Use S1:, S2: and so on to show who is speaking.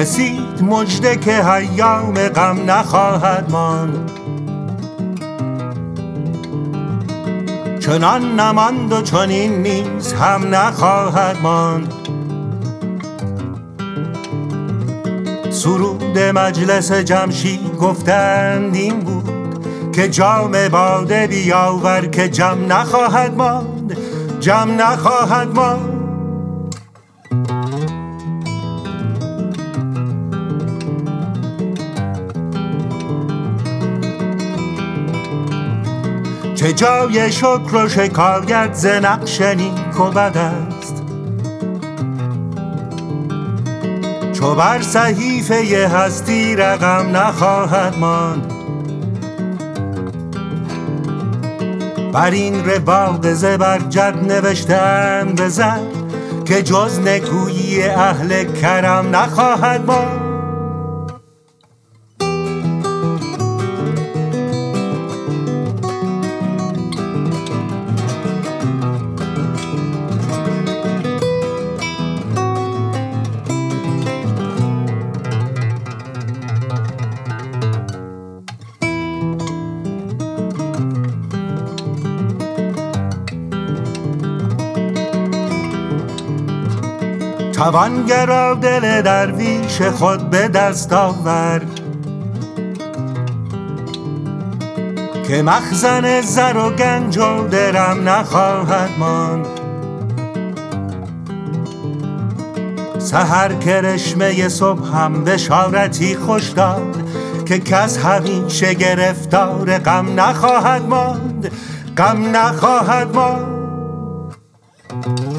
S1: رسید مژده که ایام غم نخواهد ماند. چنان نماند و چنین نیز هم نخواهد ماند. سرود مجلس جمشید گفتند این بود که جام باده بیاور که جم نخواهد ماند، جم نخواهد ماند. چه جای شکر و شکایت ز نقش نیک و بد است، چو بر صحیفه هستی رقم نخواهد ماند. بر این رواق زبرجد نوشتند به زر که جز نکویی اهل کرم نخواهد ماند. توانگرا دل درویش خود به دست آورد که مخزن زر و گنج و درم نخواهد ماند. سحر کرشمه صبح هم بشارتی خوش داد که کس همیشه گرفتار غم نخواهد ماند، غم نخواهد ماند.